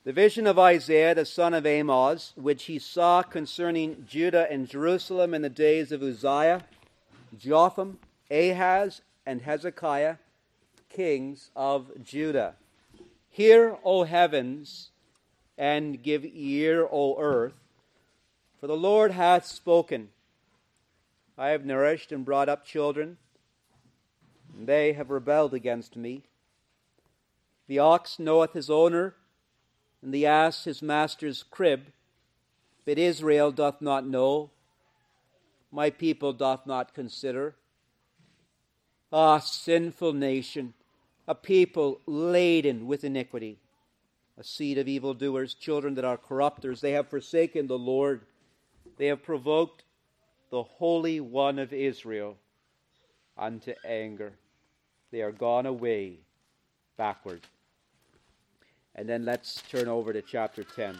The vision of Isaiah, the son of Amoz, which he saw concerning Judah and Jerusalem in the days of Uzziah, Jotham, Ahaz, and Hezekiah, kings of Judah. Hear, O heavens, and give ear, O earth, for the Lord hath spoken. I have nourished and brought up children, and they have rebelled against me. The ox knoweth his owner, and the ass his master's crib, but Israel doth not know, my people doth not consider. Ah, sinful nation, a people laden with iniquity, a seed of evildoers, children that are corrupters. They have forsaken the Lord. They have provoked the Holy One of Israel unto anger. They are gone away backward. And then let's turn over to chapter 10.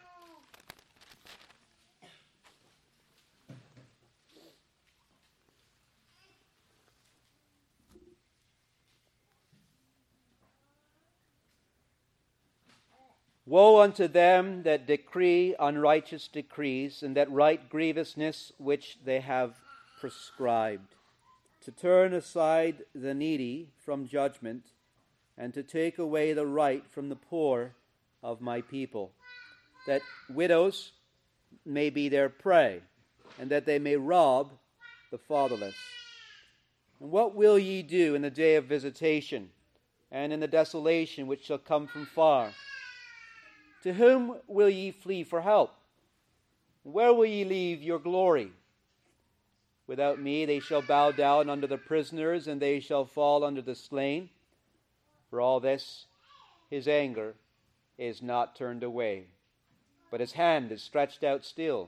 Woe unto them that decree unrighteous decrees, and that write grievousness which they have prescribed, to turn aside the needy from judgment, and to take away the right from the poor of my people, that widows may be their prey, and that they may rob the fatherless. And what will ye do in the day of visitation, and in the desolation which shall come from far? To whom will ye flee for help? Where will ye leave your glory? Without me they shall bow down under the prisoners, and they shall fall under the slain. For all this, his anger is not turned away, but his hand is stretched out still.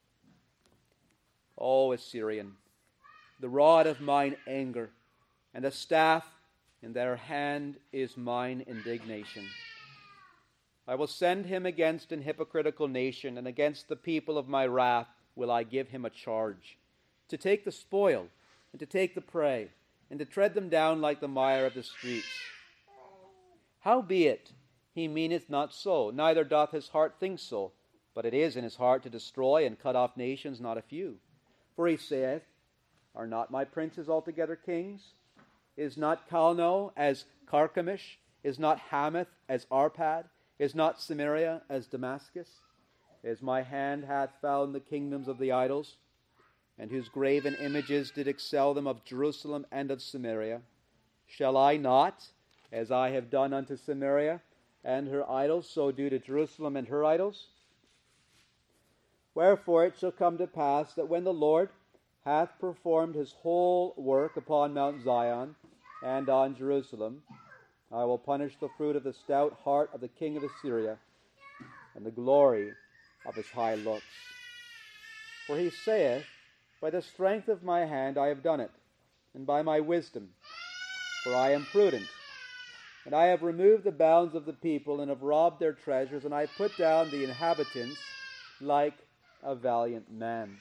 O Assyrian, the rod of mine anger, and the staff in their hand is mine indignation. I will send him against an hypocritical nation, and against the people of my wrath will I give him a charge, to take the spoil, and to take the prey, and to tread them down like the mire of the streets. Howbeit, he meaneth not so, neither doth his heart think so, but it is in his heart to destroy and cut off nations, not a few. For he saith, Are not my princes altogether kings? Is not Calno as Carchemish? Is not Hamath as Arpad? Is not Samaria as Damascus? As my hand hath found the kingdoms of the idols, and whose graven images did excel them of Jerusalem and of Samaria, shall I not, as I have done unto Samaria and her idols, so do to Jerusalem and her idols? Wherefore it shall come to pass that when the Lord hath performed his whole work upon Mount Zion and on Jerusalem, I will punish the fruit of the stout heart of the king of Assyria, and the glory of his high looks. For he saith, By the strength of my hand I have done it, and by my wisdom, for I am prudent. And I have removed the bounds of the people, and have robbed their treasures, and I have put down the inhabitants like a valiant man.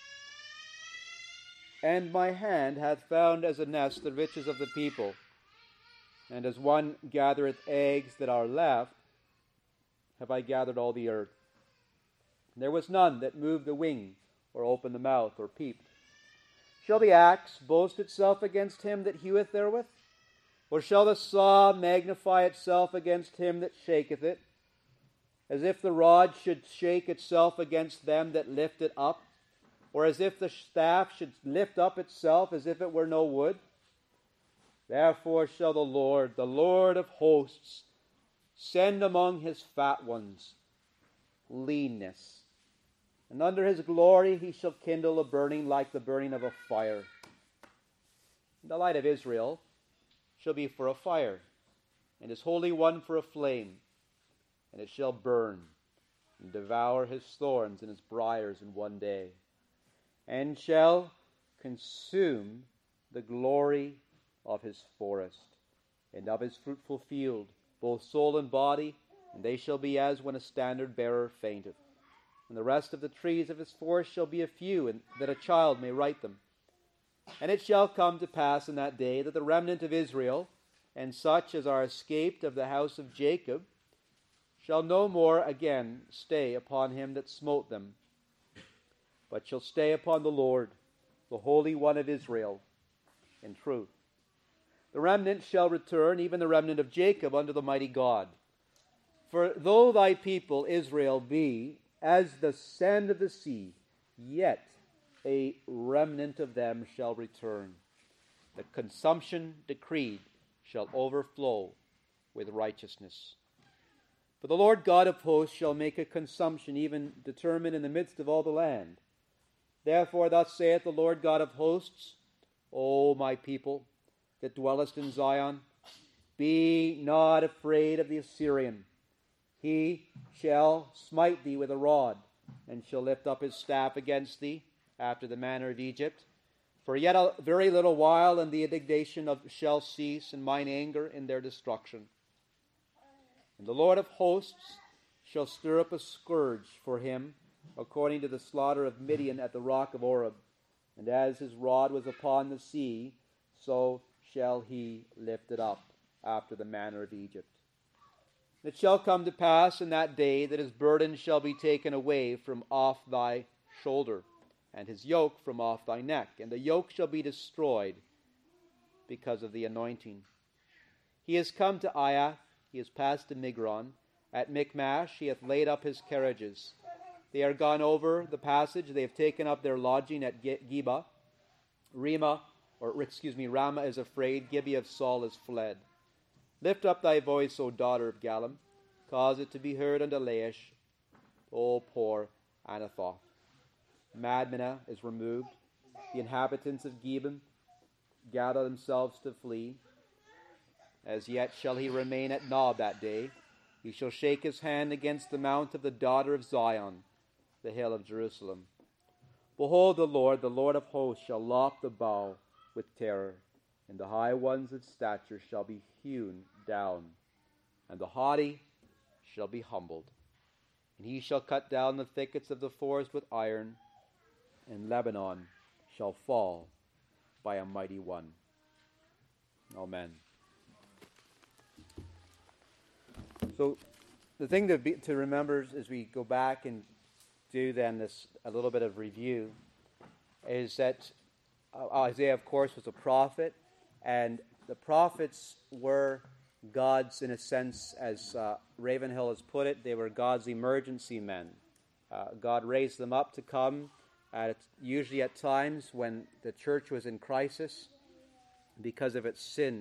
And my hand hath found as a nest the riches of the people, and as one gathereth eggs that are left, have I gathered all the earth. And there was none that moved the wing, or opened the mouth, or peeped. Shall the axe boast itself against him that heweth therewith? Or shall the saw magnify itself against him that shaketh it? As if the rod should shake itself against them that lift it up, or as if the staff should lift up itself as if it were no wood? Therefore shall the Lord of hosts, send among his fat ones leanness, and under his glory he shall kindle a burning like the burning of a fire. And the light of Israel shall be for a fire, and his Holy One for a flame, and it shall burn and devour his thorns and his briars in one day, and shall consume the glory of his forest, and of his fruitful field, both soul and body, and they shall be as when a standard-bearer fainteth. And the rest of the trees of his forest shall be a few, and that a child may write them. And it shall come to pass in that day that the remnant of Israel, and such as are escaped of the house of Jacob, shall no more again stay upon him that smote them, but shall stay upon the Lord, the Holy One of Israel, in truth. The remnant shall return, even the remnant of Jacob, unto the mighty God. For though thy people Israel be as the sand of the sea, yet a remnant of them shall return. The consumption decreed shall overflow with righteousness. For the Lord God of hosts shall make a consumption even determined in the midst of all the land. Therefore thus saith the Lord God of hosts, O my people that dwellest in Zion, be not afraid of the Assyrian. He shall smite thee with a rod, and shall lift up his staff against thee, after the manner of Egypt. For yet a very little while, and the indignation shall cease, and mine anger in their destruction. And the Lord of hosts shall stir up a scourge for him, according to the slaughter of Midian at the rock of Oreb. And as his rod was upon the sea, so shall he lift it up, after the manner of Egypt. It shall come to pass in that day that his burden shall be taken away from off thy shoulder, and his yoke from off thy neck, and the yoke shall be destroyed because of the anointing. He is come to Aiath, he is passed to Migron. At Michmash he hath laid up his carriages. They are gone over the passage, they have taken up their lodging at Geba. Ramah is afraid, Gibeah of Saul is fled. Lift up thy voice, O daughter of Gallim, cause it to be heard unto Laish, O poor Anathoth. Madmenah is removed. The inhabitants of Gebim gather themselves to flee. As yet shall he remain at Nob that day. He shall shake his hand against the mount of the daughter of Zion, the hill of Jerusalem. Behold, the Lord of hosts, shall lop the bough with terror, and the high ones of stature shall be hewn down, and the haughty shall be humbled. And he shall cut down the thickets of the forest with iron, and Lebanon shall fall by a mighty one. Amen. So the thing to remember as we go back and do then a little bit of review is that Isaiah, of course, was a prophet, and the prophets were God's, in a sense, as Ravenhill has put it, they were God's emergency men. God raised them up to come, usually at times when the church was in crisis because of its sin.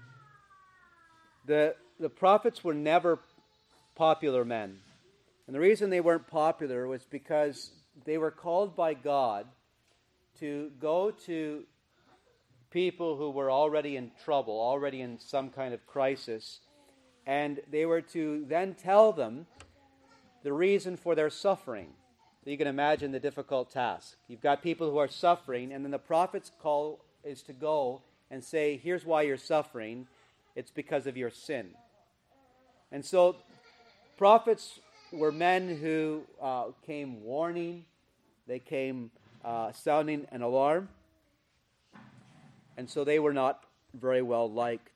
The prophets were never popular men. And the reason they weren't popular was because they were called by God to go to people who were already in trouble, already in some kind of crisis, and they were to then tell them the reason for their suffering. So you can imagine the difficult task. You've got people who are suffering, and then the prophet's call is to go and say, here's why you're suffering. It's because of your sin. And so prophets were men who came warning, they came sounding an alarm, and so they were not very well liked.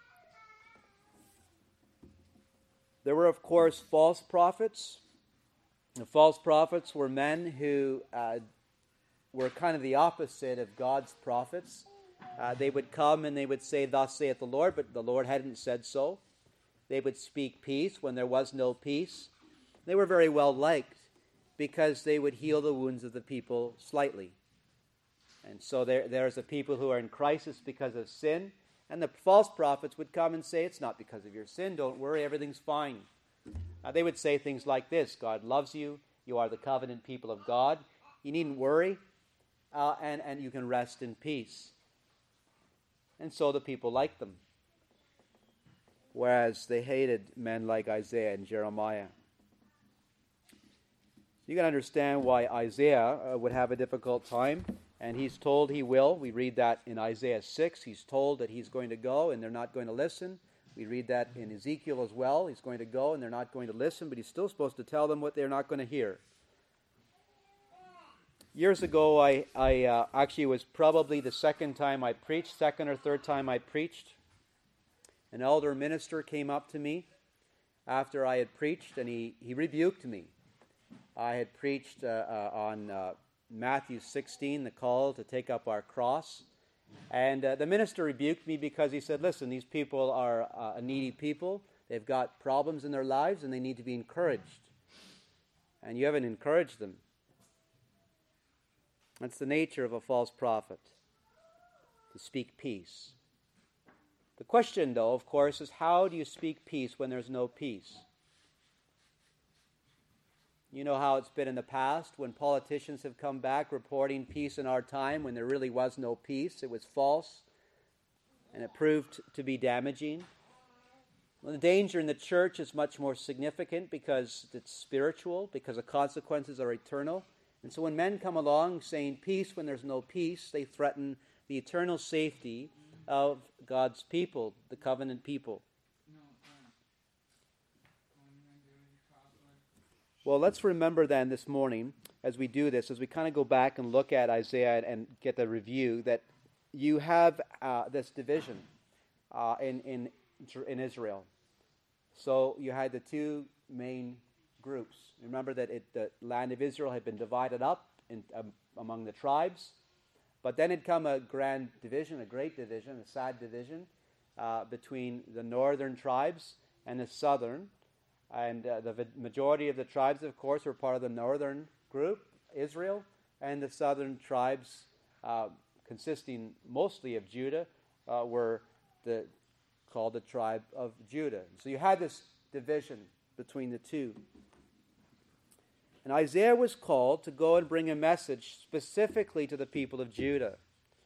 There were, of course, false prophets. The false prophets were men who were kind of the opposite of God's prophets. They would come and they would say, thus saith the Lord, but the Lord hadn't said so. They would speak peace when there was no peace. They were very well liked because they would heal the wounds of the people slightly. And so there's the people who are in crisis because of sin, and the false prophets would come and say, it's not because of your sin, don't worry, everything's fine. They would say things like this: God loves you, you are the covenant people of God, you needn't worry, and you can rest in peace. And so the people liked them, whereas they hated men like Isaiah and Jeremiah. You can understand why Isaiah would have a difficult time, and he's told he will. We read that in Isaiah 6. He's told that he's going to go, and they're not going to listen. We read that in Ezekiel as well. He's going to go, and they're not going to listen, but he's still supposed to tell them what they're not going to hear. Years ago, I actually was probably the second or third time I preached. An elder minister came up to me, after I had preached, and he rebuked me. I had preached on Matthew 16, the call to take up our cross. And the minister rebuked me because he said, listen, these people are a needy people. They've got problems in their lives, and they need to be encouraged. And you haven't encouraged them. That's the nature of a false prophet, to speak peace. The question, though, of course, is how do you speak peace when there's no peace? You know how it's been in the past when politicians have come back reporting peace in our time when there really was no peace. It was false, and it proved to be damaging. Well, the danger in the church is much more significant because it's spiritual, because the consequences are eternal. And so when men come along saying peace when there's no peace, they threaten the eternal safety of God's people, the covenant people. Well, let's remember then this morning, as we do this, as we kind of go back and look at Isaiah and get the review, that you have this division in Israel. So you had the two main groups. Remember that the land of Israel had been divided up among the tribes, but then had come a grand division, a great division, a sad division between the northern tribes and the southern. And the majority of the tribes, of course, were part of the northern group, Israel, and the southern tribes, consisting mostly of Judah, were called the tribe of Judah. So you had this division between the two. And Isaiah was called to go and bring a message specifically to the people of Judah.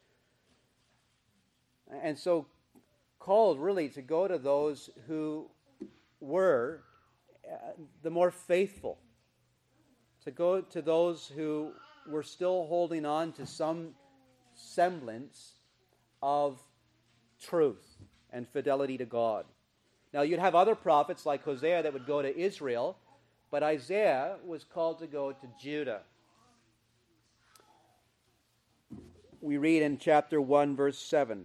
And so called really to go to those who were the more faithful, to go to those who were still holding on to some semblance of truth and fidelity to God. Now, you'd have other prophets like Hosea that would go to Israel, but Isaiah was called to go to Judah. We read in chapter 1, verse 7,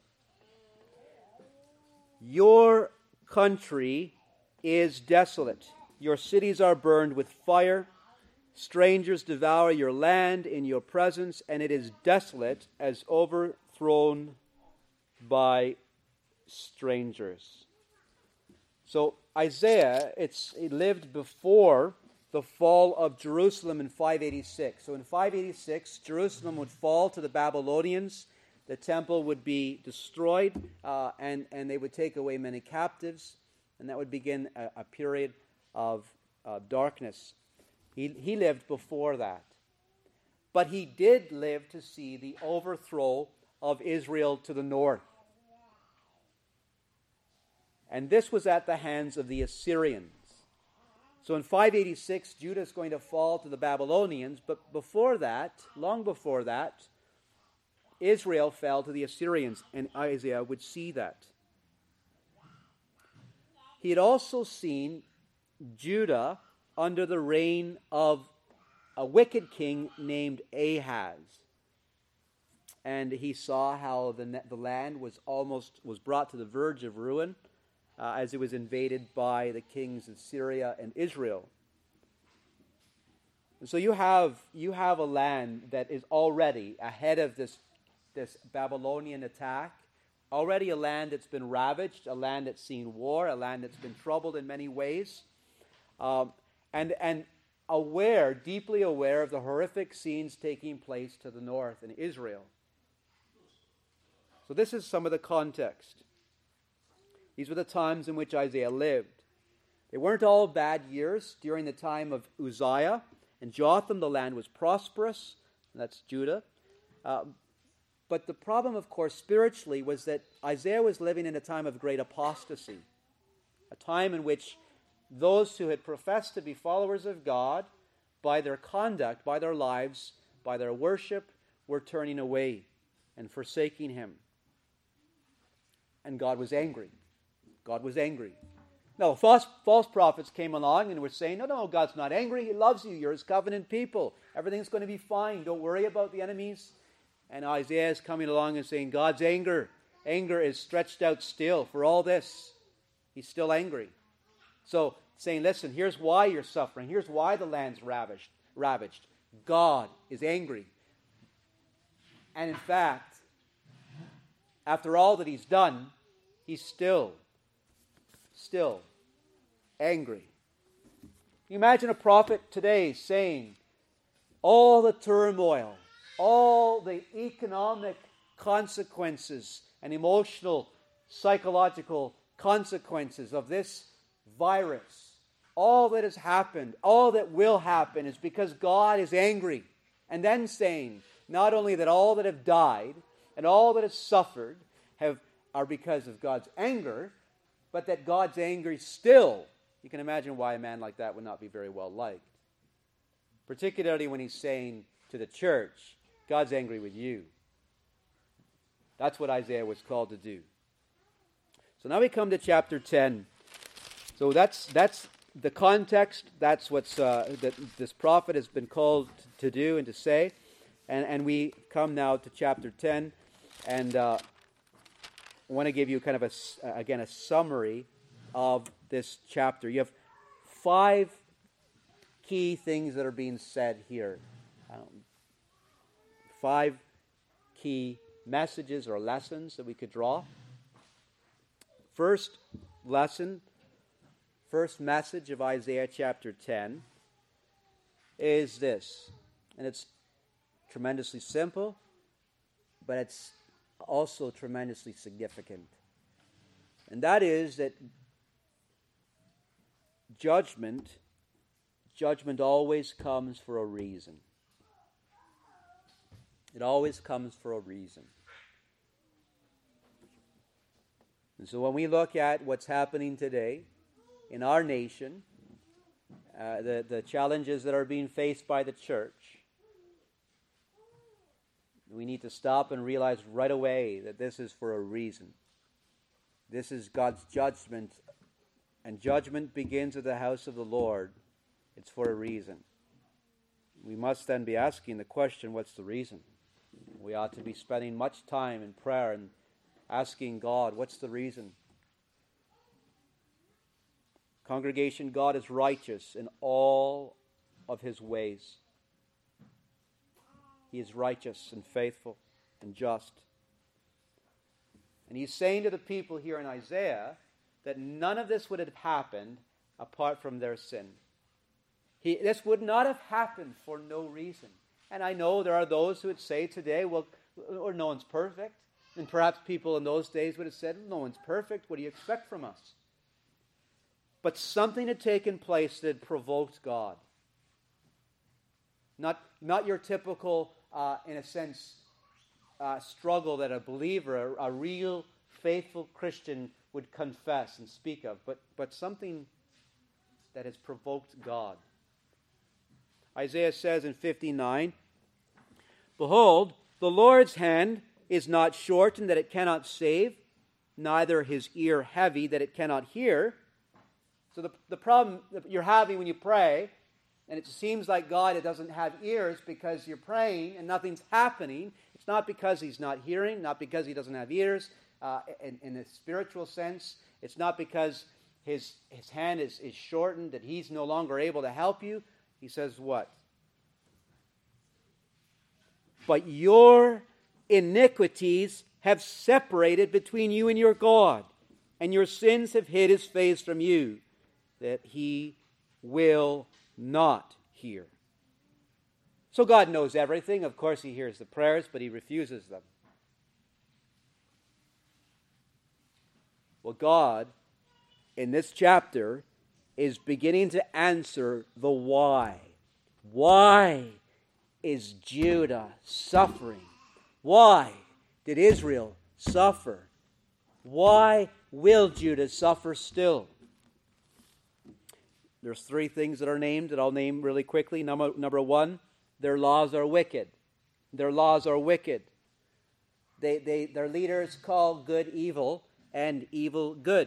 "Your country is desolate. Your cities are burned with fire. Strangers devour your land in your presence, and it is desolate as overthrown by strangers." So Isaiah, he lived before the fall of Jerusalem in 586. So in 586, Jerusalem would fall to the Babylonians. The temple would be destroyed, and they would take away many captives. And that would begin a period of darkness. He lived before that. But he did live to see the overthrow of Israel to the north. And this was at the hands of the Assyrians. So in 586, Judah is going to fall to the Babylonians. But before that, long before that, Israel fell to the Assyrians. And Isaiah would see that. He had also seen Judah under the reign of a wicked king named Ahaz. And he saw how the land was brought to the verge of ruin as it was invaded by the kings of Syria and Israel. And so you have a land that is already ahead of this Babylonian attack. Already a land that's been ravaged, a land that's seen war, a land that's been troubled in many ways, and deeply aware of the horrific scenes taking place to the north in Israel. So this is some of the context. These were the times in which Isaiah lived. They weren't all bad years. During the time of Uzziah and Jotham, the land was prosperous. That's Judah. But the problem, of course, spiritually, was that Isaiah was living in a time of great apostasy, a time in which those who had professed to be followers of God, by their conduct, by their lives, by their worship, were turning away and forsaking him. And God was angry. God was angry. No, false prophets came along and were saying, no, God's not angry. He loves you. You're his covenant people. Everything's going to be fine. Don't worry about the enemies. And Isaiah is coming along and saying, God's anger is stretched out still for all this. He's still angry. So saying, listen, here's why you're suffering. Here's why the land's ravaged. God is angry. And in fact, after all that he's done, he's still angry. You imagine a prophet today saying, all the turmoil, all the economic consequences and emotional, psychological consequences of this virus, all that has happened, all that will happen is because God is angry. And then saying, not only that all that have died and all that have suffered are because of God's anger, but that God's anger still, you can imagine why a man like that would not be very well liked. Particularly when he's saying to the church, God's angry with you. That's what Isaiah was called to do. So now we come to chapter 10. So that's the context. That's what's that this prophet has been called to do and to say. And we come now to chapter 10. And I want to give you kind of a summary of this chapter. You have 5 key things that are being said here. 5 key messages or lessons that we could draw. First message of Isaiah chapter 10 is this, and it's tremendously simple, but it's also tremendously significant. And that is that judgment always comes for a reason. It always comes for a reason. And so when we look at what's happening today in our nation, the challenges that are being faced by the church, we need to stop and realize right away that this is for a reason. This is God's judgment, and judgment begins at the house of the Lord. It's for a reason. We must then be asking the question, what's the reason? We ought to be spending much time in prayer and asking God, what's the reason? Congregation, God is righteous in all of his ways. He is righteous and faithful and just. And he's saying to the people here in Isaiah that none of this would have happened apart from their sin. This would not have happened for no reason. And I know there are those who would say today, well, or no one's perfect. And perhaps people in those days would have said, no one's perfect. What do you expect from us? But something had taken place that had provoked God. Not your typical, in a sense, struggle that a believer, a real faithful Christian would confess and speak of, but something that has provoked God. Isaiah says in 59, behold, the Lord's hand is not shortened that it cannot save, neither his ear heavy that it cannot hear. So the problem that you're having when you pray, and it seems like God doesn't have ears because you're praying and nothing's happening, it's not because he's not hearing, not because he doesn't have ears in the spiritual sense. It's not because his hand is shortened, that he's no longer able to help you. He says what? But your iniquities have separated between you and your God, and your sins have hid his face from you, that he will not hear. So God knows everything. Of course, he hears the prayers, but he refuses them. Well, God, in this chapter, is beginning to answer the why. Why is Judah suffering? Why did Israel suffer? Why will Judah suffer still? There's 3 things that are named that I'll name really quickly. Number 1, their laws are wicked. Their laws are wicked. Their leaders call good evil and evil good.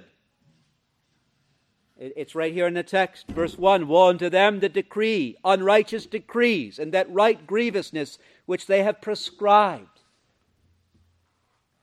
It's right here in the text. Verse 1, woe unto them that decree unrighteous decrees, and that write grievousness which they have prescribed.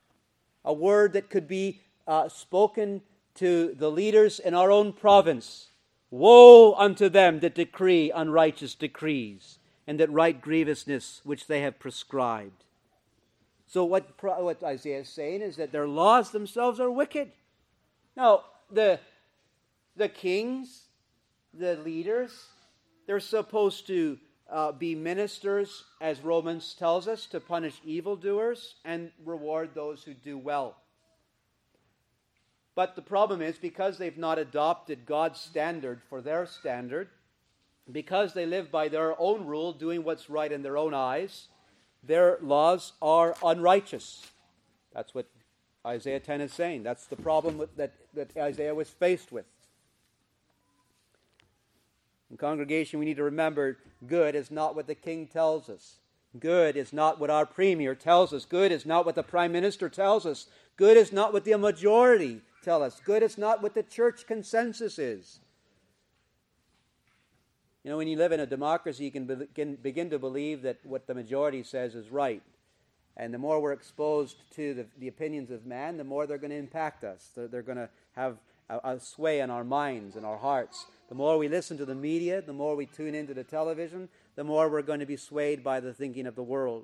A word that could be spoken to the leaders in our own province. Woe unto them that decree unrighteous decrees, and that write grievousness which they have prescribed. So what Isaiah is saying is that their laws themselves are wicked. Now, the kings, the leaders, they're supposed to be ministers, as Romans tells us, to punish evildoers and reward those who do well. But the problem is, because they've not adopted God's standard for their standard, because they live by their own rule, doing what's right in their own eyes, their laws are unrighteous. That's what Isaiah 10 is saying. That's the problem that Isaiah was faced with. In congregation, we need to remember, good is not what the king tells us. Good is not what our premier tells us. Good is not what the prime minister tells us. Good is not what the majority tell us. Good is not what the church consensus is. You know, when you live in a democracy, you can begin to believe that what the majority says is right. And the more we're exposed to the opinions of man, the more they're going to impact us. They're going to have a sway in our minds and our hearts. The more we listen to the media, the more we tune into the television, the more we're going to be swayed by the thinking of the world.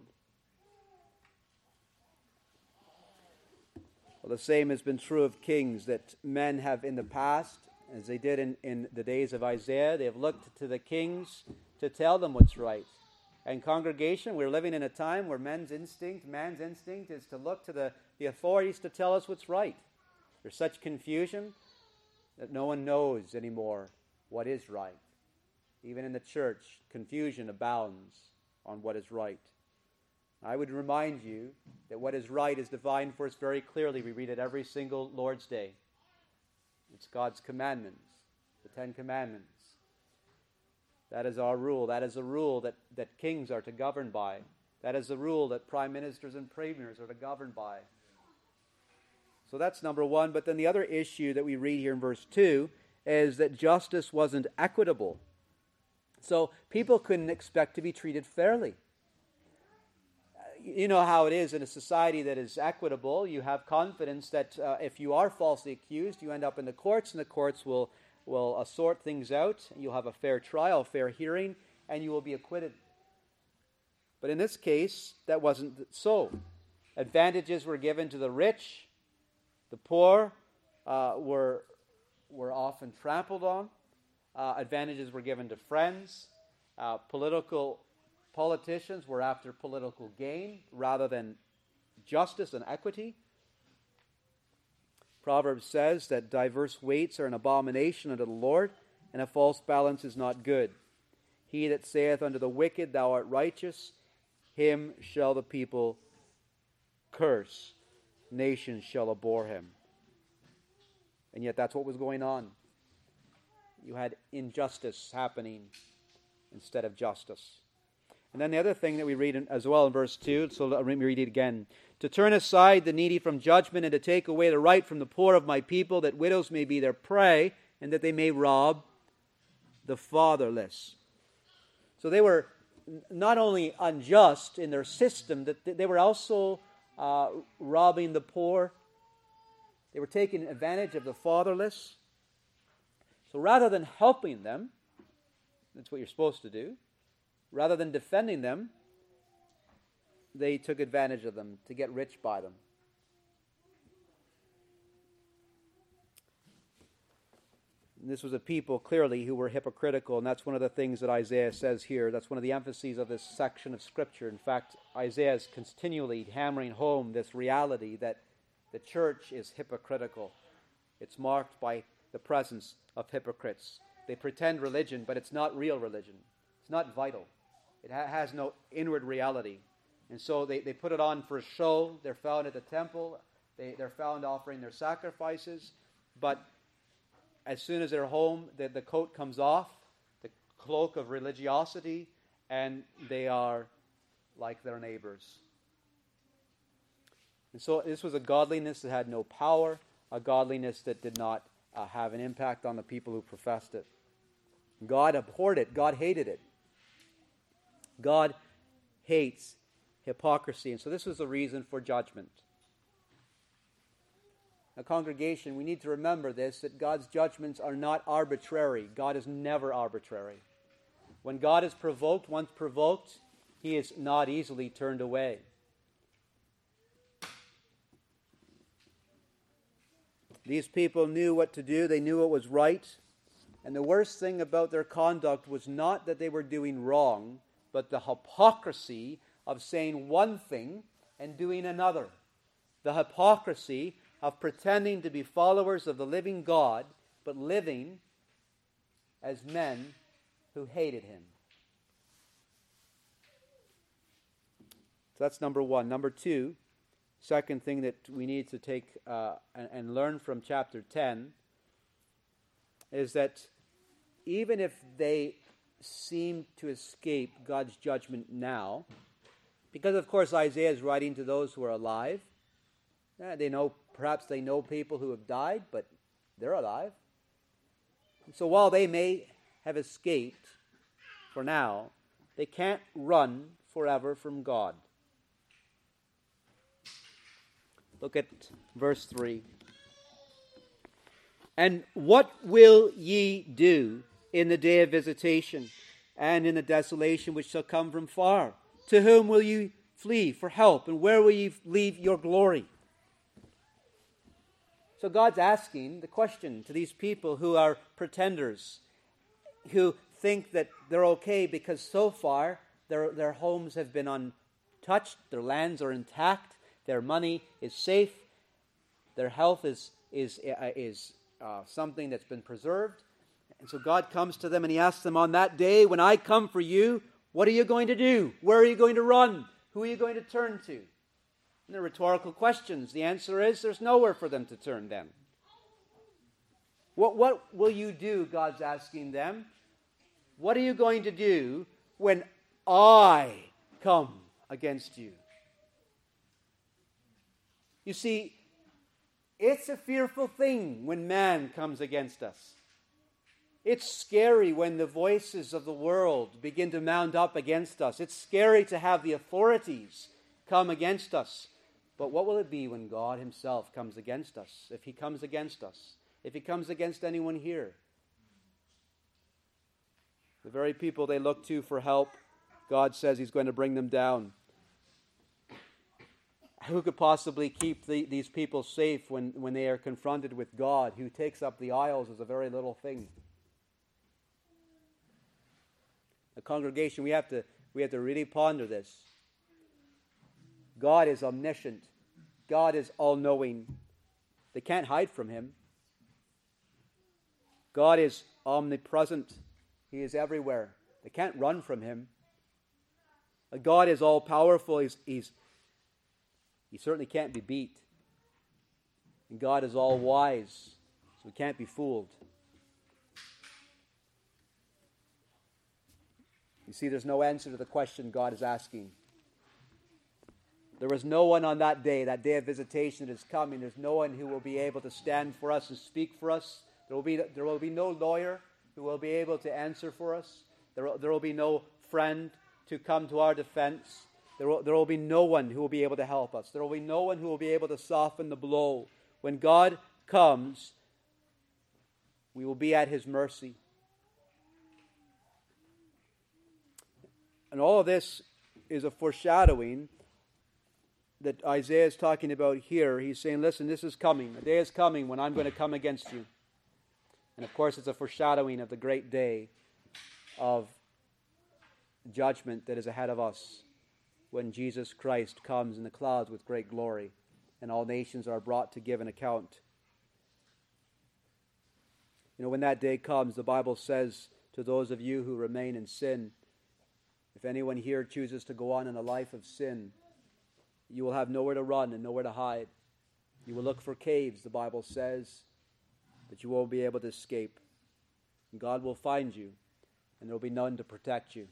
Well, the same has been true of kings, that men have in the past, as they did in the days of Isaiah, they have looked to the kings to tell them what's right. And congregation, we're living in a time where man's instinct is to look to the authorities to tell us what's right. There's such confusion that no one knows anymore what is right. Even in the church, confusion abounds on what is right. I would remind you that what is right is defined for us very clearly. We read it every single Lord's Day. It's God's commandments, the 10 Commandments. That is our rule. That is a rule that kings are to govern by. That is the rule that prime ministers and premiers are to govern by. So that's number one. But then the other issue that we read here in verse 2 is that justice wasn't equitable. So people couldn't expect to be treated fairly. You know how it is in a society that is equitable. You have confidence that if you are falsely accused, you end up in the courts, and the courts will sort things out. You'll have a fair trial, fair hearing, and you will be acquitted. But in this case, that wasn't so. Advantages were given to the rich. The poor were often trampled on. Advantages were given to friends. Politicians were after political gain rather than justice and equity. Proverbs says that diverse weights are an abomination unto the Lord, and a false balance is not good. He that saith unto the wicked, Thou art righteous, him shall the people curse. Nations shall abhor him. And yet that's what was going on. You had injustice happening instead of justice. And then the other thing that we read as well in verse 2, so let me read it again. To turn aside the needy from judgment, and to take away the right from the poor of my people, that widows may be their prey, and that they may rob the fatherless. So they were not only unjust in their system, that they were also robbing the poor. They were taking advantage of the fatherless. So rather than helping them, that's what you're supposed to do, rather than defending them, they took advantage of them to get rich by them. And this was a people, clearly, who were hypocritical, and that's one of the things that Isaiah says here. That's one of the emphases of this section of Scripture. In fact, Isaiah is continually hammering home this reality that the church is hypocritical. It's marked by the presence of hypocrites. They pretend religion, but it's not real religion. It's not vital. It has no inward reality. And so they put it on for show. They're found at the temple. They're found offering their sacrifices. But as soon as they're home, the coat comes off, the cloak of religiosity, and they are like their neighbors. And so this was a godliness that had no power, a godliness that did not have an impact on the people who professed it. God abhorred it. God hated it. God hates hypocrisy. And so this was the reason for judgment. A congregation, we need to remember this, that God's judgments are not arbitrary. God is never arbitrary. When God is provoked, once provoked, he is not easily turned away. These people knew what to do. They knew what was right. And the worst thing about their conduct was not that they were doing wrong, but the hypocrisy of saying one thing and doing another. The hypocrisy of pretending to be followers of the living God, but living as men who hated him. So that's number one. Number two, second thing that we need to take and learn from chapter 10 is that even if they seem to escape God's judgment now, because of course Isaiah is writing to those who are alive, perhaps they know people who have died, but they're alive. And so while they may have escaped for now, they can't run forever from God. Look at verse 3. And what will ye do in the day of visitation, and in the desolation which shall come from far? To whom will you flee for help, and where will you leave your glory? So God's asking the question to these people who are pretenders, who think that they're okay because so far their homes have been untouched, their lands are intact, their money is safe, their health is something that's been preserved. And so God comes to them and he asks them, on that day when I come for you, what are you going to do? Where are you going to run? Who are you going to turn to? And they're rhetorical questions. The answer is there's nowhere for them to turn then. What will you do, God's asking them? What are you going to do when I come against you? You see, it's a fearful thing when man comes against us. It's scary when the voices of the world begin to mount up against us. It's scary to have the authorities come against us. But what will it be when God himself comes against us? If he comes against us? If he comes against anyone here? The very people they look to for help, God says he's going to bring them down. Who could possibly keep these people safe when they are confronted with God, who takes up the isles as a very little thing? A congregation, we have to really ponder this. God is omniscient. God is all-knowing. They can't hide from him. God is omnipresent. He is everywhere. They can't run from him. God is all-powerful. He certainly can't be beat. And God is all-wise, so he can't be fooled. You see, there's no answer to the question God is asking. There is no one on that day of visitation that is coming. There's no one who will be able to stand for us and speak for us. There will be no lawyer who will be able to answer for us. There will be no friend to come to our defense. There will be no one who will be able to help us. There will be no one who will be able to soften the blow. When God comes, we will be at his mercy. And all of this is a foreshadowing that Isaiah is talking about here. He's saying, listen, this is coming. The day is coming when I'm going to come against you. And of course, it's a foreshadowing of the great day of judgment that is ahead of us when Jesus Christ comes in the clouds with great glory and all nations are brought to give an account. You know, when that day comes, the Bible says to those of you who remain in sin, if anyone here chooses to go on in a life of sin, you will have nowhere to run and nowhere to hide. You will look for caves, the Bible says, but you won't be able to escape. And God will find you, and there will be none to protect you.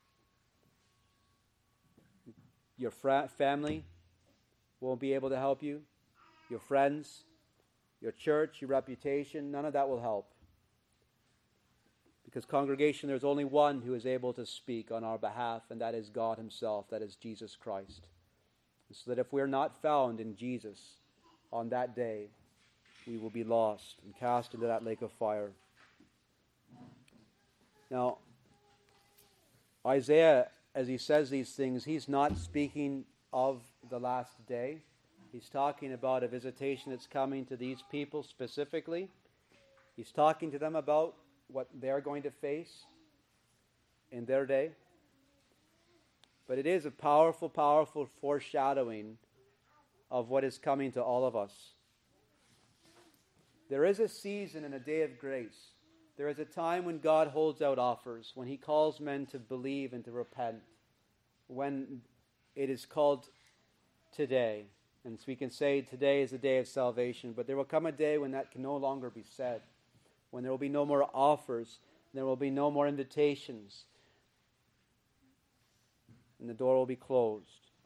Your family won't be able to help you. Your friends, your church, your reputation, none of that will help. Because, congregation, there's only one who is able to speak on our behalf, and that is God himself, that is Jesus Christ. And so that if we're not found in Jesus on that day, we will be lost and cast into that lake of fire. Now, Isaiah, as he says these things, he's not speaking of the last day. He's talking about a visitation that's coming to these people specifically. He's talking to them about what they're going to face in their day. But it is a powerful, powerful foreshadowing of what is coming to all of us. There is a season and a day of grace. There is a time when God holds out offers, when He calls men to believe and to repent, when it is called today. And so we can say today is the day of salvation, but there will come a day when that can no longer be said, when there will be no more offers, there will be no more invitations, and the door will be closed.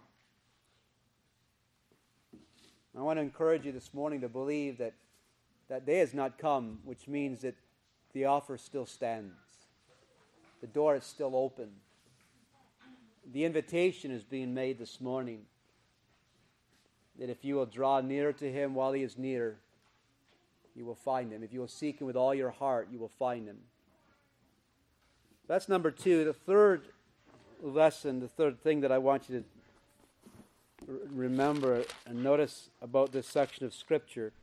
I want to encourage you this morning to believe that that day has not come, which means that the offer still stands. The door is still open. The invitation is being made this morning that if you will draw near to Him while He is near, you will find Him. If you will seek Him with all your heart, you will find Him. That's number two. The third lesson, the third thing that I want you to remember and notice about this section of Scripture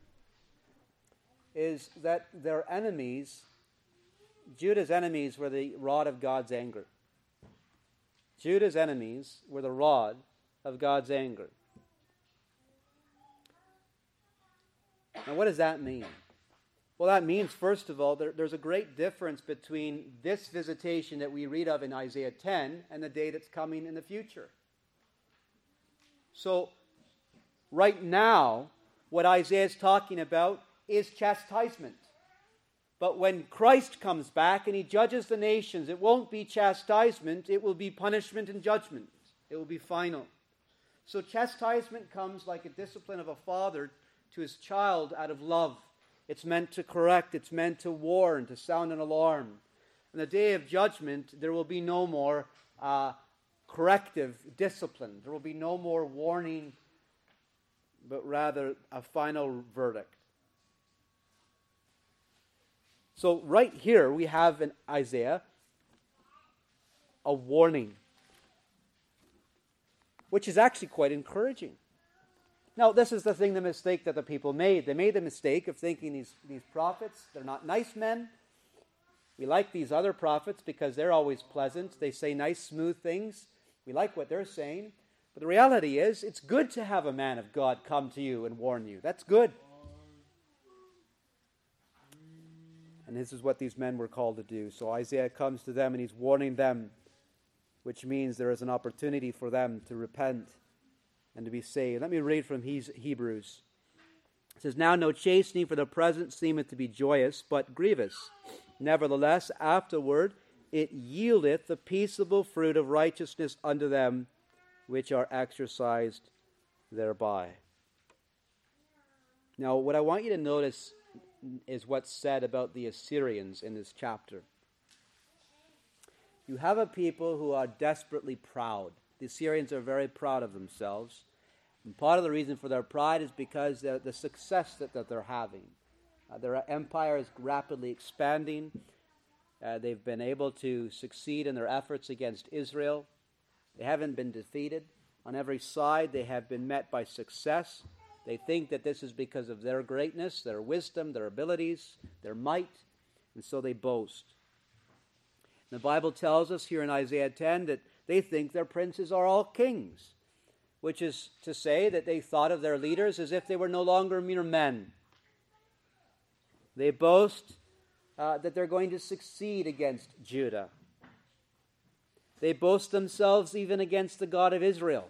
is that their enemies, Judah's enemies, were the rod of God's anger. Judah's enemies were the rod of God's anger. Now, what does that mean? Well, that means, first of all, there's a great difference between this visitation that we read of in Isaiah 10 and the day that's coming in the future. So, right now, what Isaiah is talking about is chastisement. But when Christ comes back and He judges the nations, it won't be chastisement, it will be punishment and judgment. It will be final. So chastisement comes like a discipline of a father to his child out of love. It's meant to correct, it's meant to warn, to sound an alarm. In the day of judgment, there will be no more corrective discipline. There will be no more warning, but rather a final verdict. So right here we have in Isaiah a warning, which is actually quite encouraging. Now, this is the mistake that the people made. They made the mistake of thinking these prophets, they're not nice men. We like these other prophets because they're always pleasant. They say nice, smooth things. We like what they're saying. But the reality is, it's good to have a man of God come to you and warn you. That's good. And this is what these men were called to do. So Isaiah comes to them and he's warning them, which means there is an opportunity for them to repent and to be saved. Let me read from Hebrews. It says, "Now no chastening for the present seemeth to be joyous, but grievous. Nevertheless, afterward it yieldeth the peaceable fruit of righteousness unto them which are exercised thereby." Now, what I want you to notice is what's said about the Assyrians in this chapter. You have a people who are desperately proud. The Assyrians are very proud of themselves. And part of the reason for their pride is because the success that they're having. Their empire is rapidly expanding. They've been able to succeed in their efforts against Israel. They haven't been defeated. On every side, they have been met by success. They think that this is because of their greatness, their wisdom, their abilities, their might, and so they boast. The Bible tells us here in Isaiah 10 that they think their princes are all kings, which is to say that they thought of their leaders as if they were no longer mere men. They boast that they're going to succeed against Judah. They boast themselves even against the God of Israel.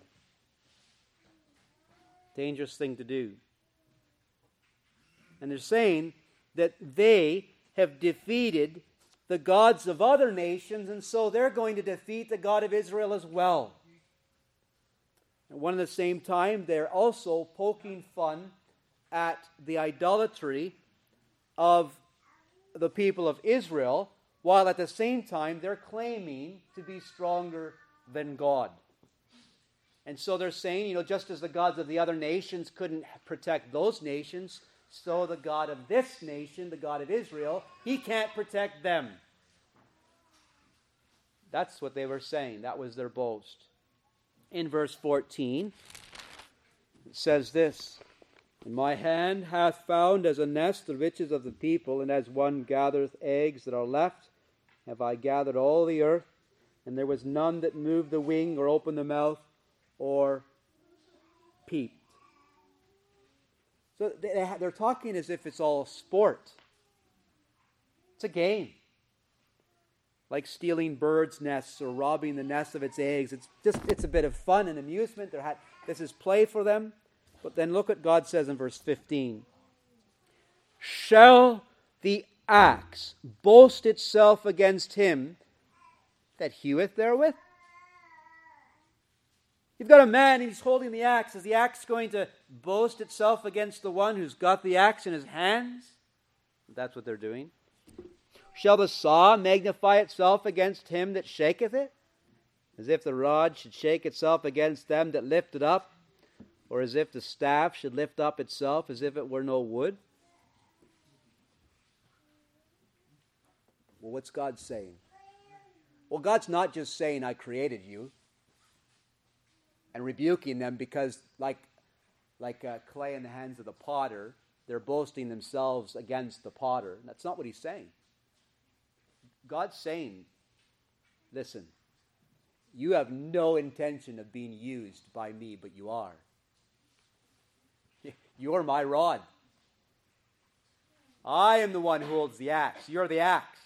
Dangerous thing to do. And they're saying that they have defeated the gods of other nations, and so they're going to defeat the God of Israel as well. And one at the same time, they're also poking fun at the idolatry of the people of Israel, while at the same time they're claiming to be stronger than God. And so they're saying, just as the gods of the other nations couldn't protect those nations, so the God of this nation, the God of Israel, he can't protect them. That's what they were saying. That was their boast. In verse 14, it says this, "And my hand hath found as a nest the riches of the people, and as one gathereth eggs that are left, have I gathered all the earth, and there was none that moved the wing, or opened the mouth, or peeped." So they're talking as if it's all sport. It's a game. Like stealing birds' nests or robbing the nest of its eggs. It's a bit of fun and amusement. This is play for them. But then look what God says in verse 15. "Shall the axe boast itself against him that heweth therewith?" You've got a man, he's holding the axe. Is the axe going to boast itself against the one who's got the axe in his hands? That's what they're doing. "Shall the saw magnify itself against him that shaketh it? As if the rod should shake itself against them that lift it up, or as if the staff should lift up itself, as if it were no wood." Well, what's God saying? Well, God's not just saying, "I created you," and rebuking them because, like clay in the hands of the potter, they're boasting themselves against the potter. That's not what he's saying. God's saying, listen, you have no intention of being used by me, but you are. You're my rod. I am the one who holds the axe. You're the axe.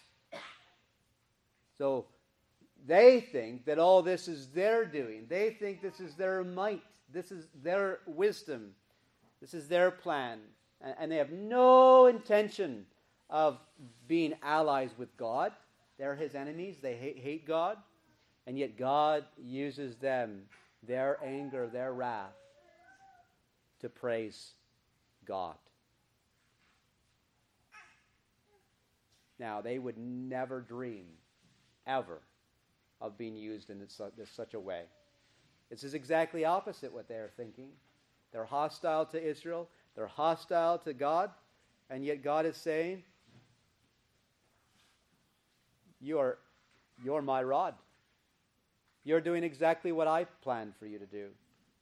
So they think that all this is their doing. They think this is their might. This is their wisdom. This is their plan. And they have no intention of being allies with God. They're his enemies. They hate God. And yet God uses them, their anger, their wrath, to praise God. Now, they would never dream, ever, of being used in such a way. This is exactly opposite what they're thinking. They're hostile to Israel. They're hostile to God. And yet God is saying, You're my rod. You're doing exactly what I planned for you to do.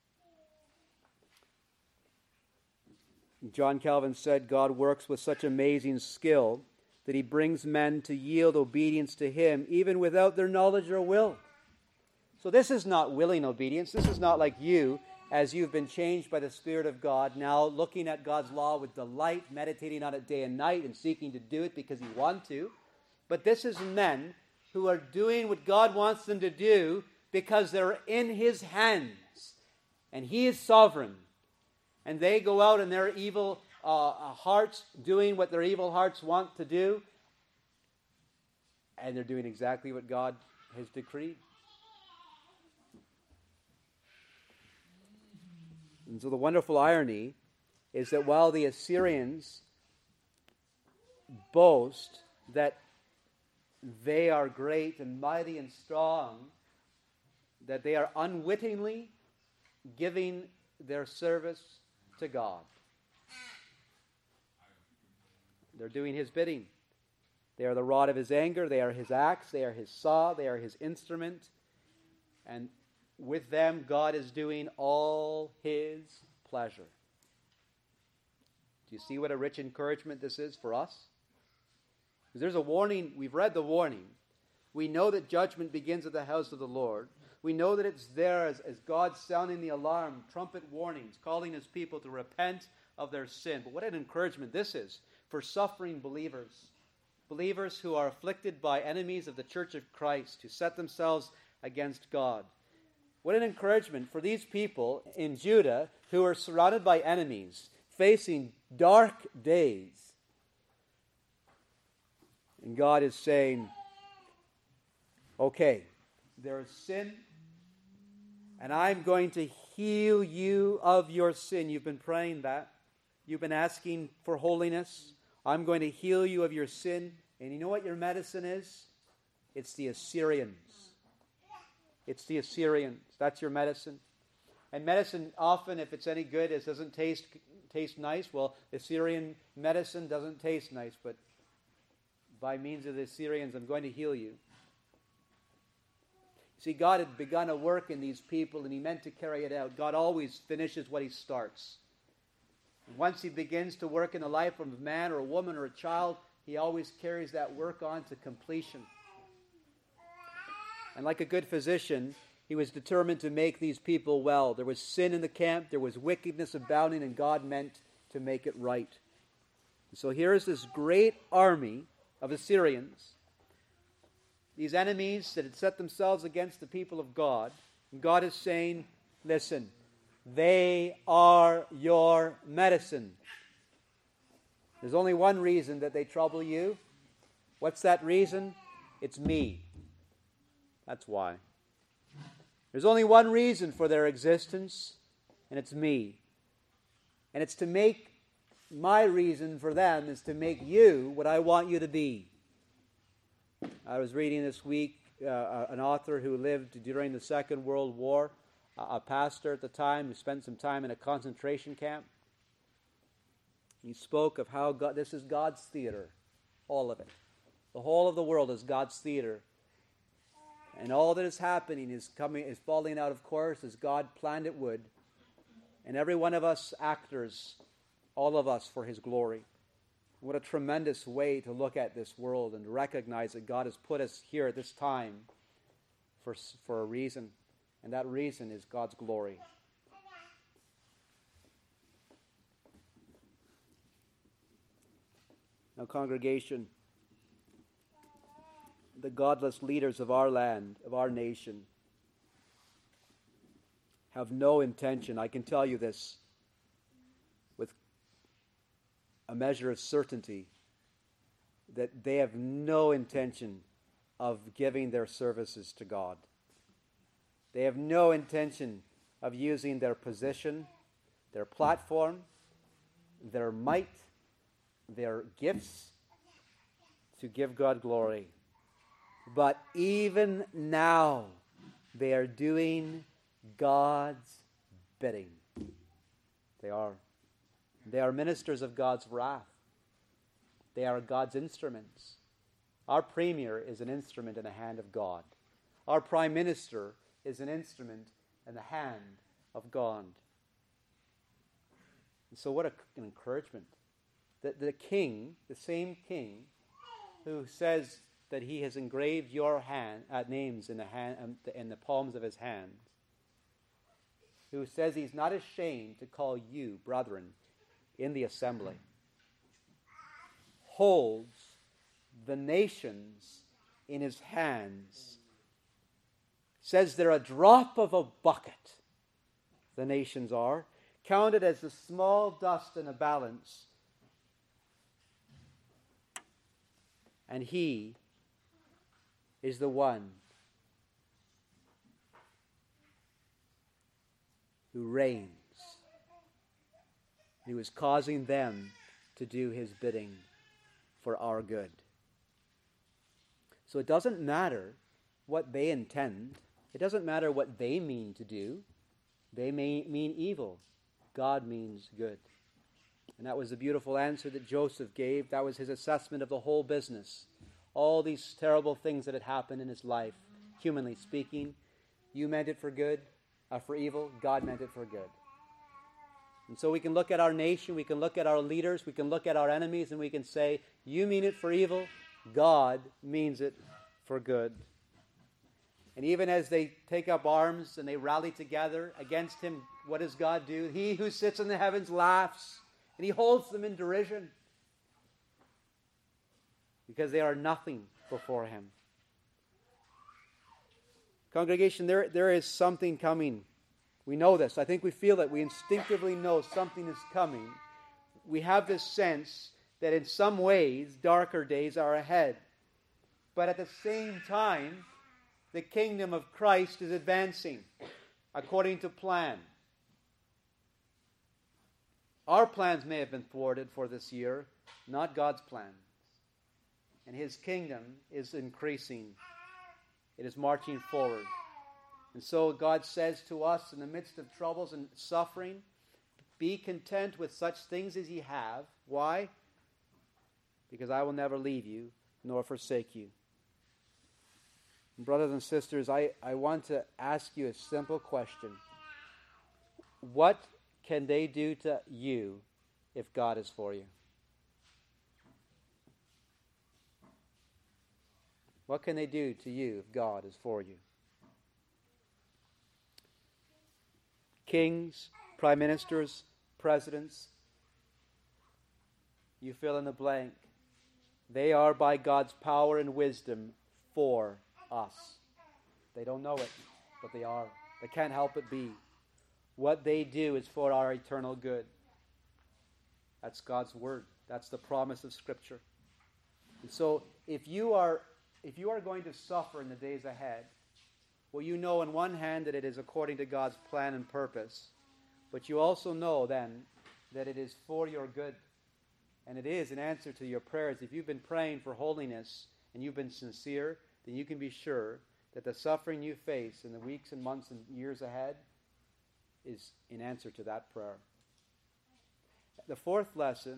John Calvin said, "God works with such amazing skill that he brings men to yield obedience to him even without their knowledge or will." So this is not willing obedience. This is not like you, as you've been changed by the Spirit of God, now looking at God's law with delight, meditating on it day and night, and seeking to do it because you want to. But this is men who are doing what God wants them to do because they're in his hands. And he is sovereign. And they go out in their evil hearts, doing what their evil hearts want to do. And they're doing exactly what God has decreed. And so the wonderful irony is that while the Assyrians boast that they are great and mighty and strong, that they are unwittingly giving their service to God. They're doing his bidding. They are the rod of his anger. They are his axe. They are his saw. They are his instrument. And with them, God is doing all his pleasure. Do you see what a rich encouragement this is for us? Because there's a warning. We've read the warning. We know that judgment begins at the house of the Lord. We know that it's there as God sounding the alarm, trumpet warnings, calling his people to repent of their sin. But what an encouragement this is for suffering believers. Believers who are afflicted by enemies of the Church of Christ, who set themselves against God. What an encouragement for these people in Judah who are surrounded by enemies, facing dark days. And God is saying, okay, there is sin, and I'm going to heal you of your sin. You've been praying that. You've been asking for holiness. I'm going to heal you of your sin. And you know what your medicine is? It's the Assyrians. It's the Assyrians. That's your medicine. And medicine often, if it's any good, it doesn't taste nice. Well, the Syrian medicine doesn't taste nice, but by means of the Syrians, I'm going to heal you. See, God had begun a work in these people, and He meant to carry it out. God always finishes what He starts. And once He begins to work in the life of a man or a woman or a child, He always carries that work on to completion. And like a good physician, He was determined to make these people well. There was sin in the camp, there was wickedness abounding, and God meant to make it right. So here is this great army of Assyrians, these enemies that had set themselves against the people of God. And God is saying, listen, they are your medicine. There's only one reason that they trouble you. What's that reason? It's me. That's why. There's only one reason for their existence, and it's me. And it's to make my reason for them is to make you what I want you to be. I was reading this week an author who lived during the Second World War, a pastor at the time who spent some time in a concentration camp. He spoke of how this is God's theater, all of it. The whole of the world is God's theater. And all that is happening is falling out of course as God planned it would. And every one of us actors, all of us for His glory. What a tremendous way to look at this world and to recognize that God has put us here at this time for a reason. And that reason is God's glory. Now, congregation, the godless leaders of our land, of our nation, have no intention, I can tell you this with a measure of certainty, that they have no intention of giving their services to God. They have no intention of using their position, their platform, their might, their gifts to give God glory. But even now, they are doing God's bidding. They are. They are ministers of God's wrath. They are God's instruments. Our premier is an instrument in the hand of God. Our prime minister is an instrument in the hand of God. And so what an encouragement. That the king, the same king, who says that he has engraved your names in the palms of his hands, who says he's not ashamed to call you brethren in the assembly, holds the nations in his hands, says they're a drop of a bucket, the nations are, counted as the small dust in a balance, and he is the one who reigns, who is causing them to do his bidding for our good. So it doesn't matter what they intend. It doesn't matter what they mean to do. They may mean evil. God means good. And that was the beautiful answer that Joseph gave. That was his assessment of the whole business. All these terrible things that had happened in his life, humanly speaking. You meant it for good, for evil. God meant it for good. And so we can look at our nation, we can look at our leaders, we can look at our enemies, and we can say, you mean it for evil, God means it for good. And even as they take up arms and they rally together against him, what does God do? He who sits in the heavens laughs, and he holds them in derision, because they are nothing before him. Congregation, there is something coming. We know this. I think we feel it. We instinctively know something is coming. We have this sense that in some ways, darker days are ahead. But at the same time, the kingdom of Christ is advancing according to plan. Our plans may have been thwarted for this year, not God's plans. And his kingdom is increasing. It is marching forward. And so God says to us in the midst of troubles and suffering, be content with such things as ye have. Why? Because I will never leave you nor forsake you. Brothers and sisters, I want to ask you a simple question. What can they do to you if God is for you? What can they do to you if God is for you? Kings, prime ministers, presidents, you fill in the blank. They are by God's power and wisdom for us. They don't know it, but they are. They can't help but be. What they do is for our eternal good. That's God's word. That's the promise of Scripture. And so if you are going to suffer in the days ahead, well, you know on one hand that it is according to God's plan and purpose, but you also know then that it is for your good. And it is an answer to your prayers. If you've been praying for holiness and you've been sincere, then you can be sure that the suffering you face in the weeks and months and years ahead is in answer to that prayer. The fourth lesson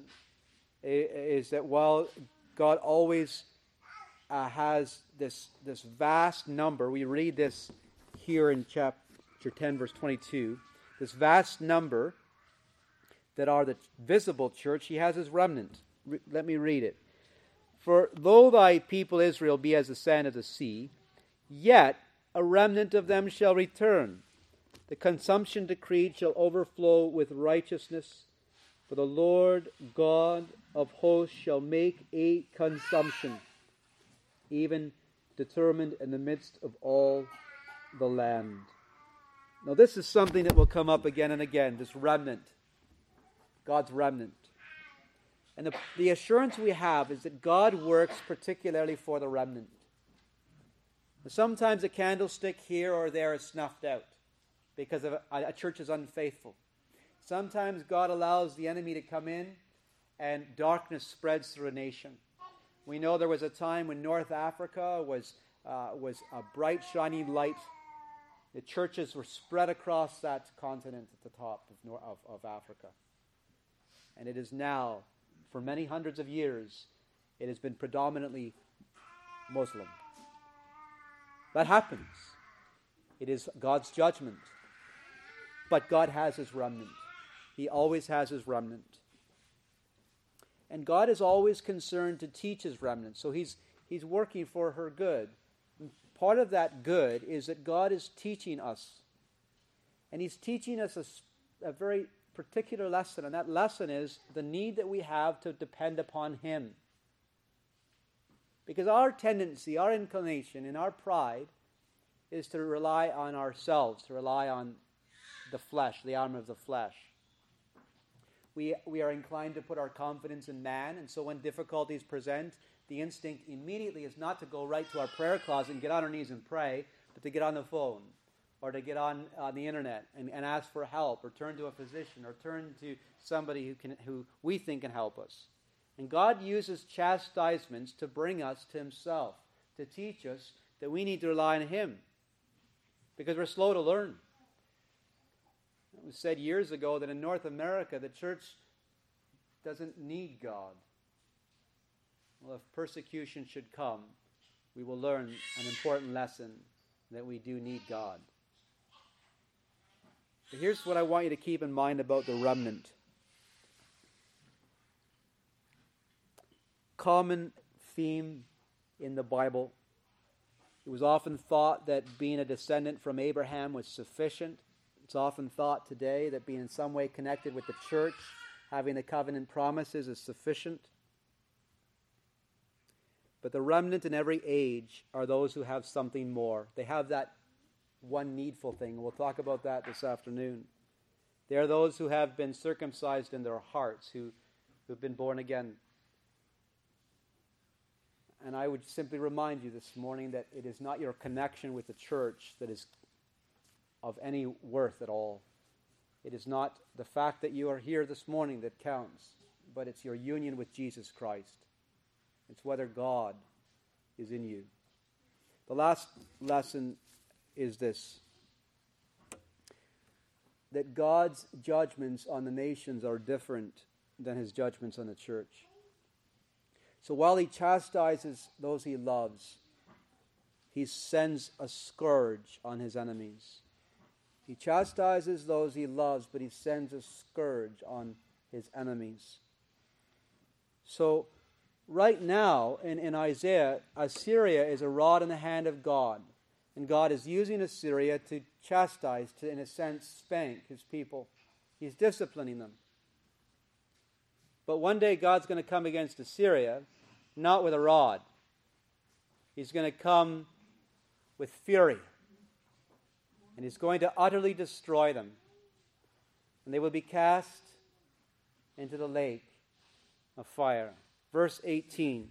is that while God always has this vast number, we read this here in chapter 10, verse 22, this vast number that are the visible church, he has his remnant. Let me read it. For though thy people Israel be as the sand of the sea, yet a remnant of them shall return. The consumption decreed shall overflow with righteousness. For the Lord God of hosts shall make a consumption, even determined in the midst of all the land. Now this is something that will come up again and again, this remnant, God's remnant. And the assurance we have is that God works particularly for the remnant. Sometimes a candlestick here or there is snuffed out because of a church is unfaithful. Sometimes God allows the enemy to come in and darkness spreads through a nation. We know there was a time when North Africa was a bright, shining light. The churches were spread across that continent at the top of Africa. And it is now, for many hundreds of years, it has been predominantly Muslim. That happens. It is God's judgment. But God has his remnant. He always has his remnant. And God is always concerned to teach his remnant. So he's working for her good. And part of that good is that God is teaching us. And he's teaching us a very particular lesson. And that lesson is the need that we have to depend upon him. Because our tendency, our inclination, and our pride is to rely on ourselves, to rely on the flesh, the arm of the flesh. We are inclined to put our confidence in man, and so when difficulties present, the instinct immediately is not to go right to our prayer closet and get on our knees and pray, but to get on the phone, or to get on the internet and ask for help, or turn to a physician, or turn to somebody who we think can help us. And God uses chastisements to bring us to himself, to teach us that we need to rely on him, because we're slow to learn. It was said years ago that in North America, the church doesn't need God. Well, if persecution should come, we will learn an important lesson that we do need God. But here's what I want you to keep in mind about the remnant. Common theme in the Bible. It was often thought that being a descendant from Abraham was sufficient. It's often thought today that being in some way connected with the church, having the covenant promises, is sufficient. But the remnant in every age are those who have something more. They have that one needful thing. We'll talk about that this afternoon. They are those who have been circumcised in their hearts, who've been born again. And I would simply remind you this morning that it is not your connection with the church that is of any worth at all. It is not the fact that you are here this morning that counts, but it's your union with Jesus Christ. It's whether God is in you. The last lesson is this. that God's judgments on the nations are different than his judgments on the church. So while he chastises those he loves, he sends a scourge on his enemies. He chastises those he loves, but he sends a scourge on his enemies. So right now in Isaiah, Assyria is a rod in the hand of God. And God is using Assyria to chastise, to, in a sense, spank his people. He's disciplining them. But one day God's going to come against Assyria, not with a rod. He's going to come with fury. And he's going to utterly destroy them. And they will be cast into the lake of fire. Verse 18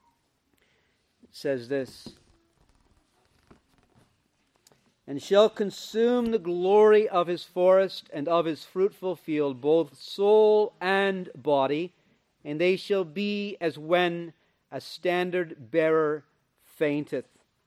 says this, and shall consume the glory of his forest and of his fruitful field, both soul and body, and they shall be as when a standard bearer fainteth.